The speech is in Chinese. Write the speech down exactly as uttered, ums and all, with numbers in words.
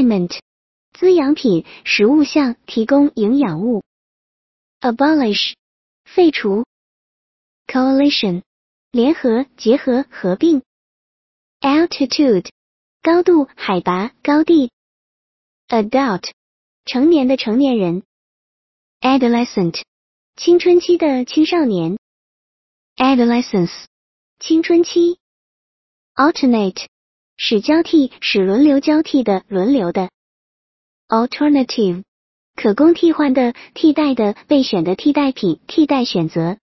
Aliment 滋养品、食物项，提供营养物。Abolish 废除。Coalition 联合、结合、合并。Altitude 高度、海拔、高地。Adult 成年的成年人。Adolescent 青春期的青少年。Adolescence 青春期。Alternate 使交替、使轮流交替的、轮流的。Alternative 可供替换的、替代的、备选的替代品、替代选择。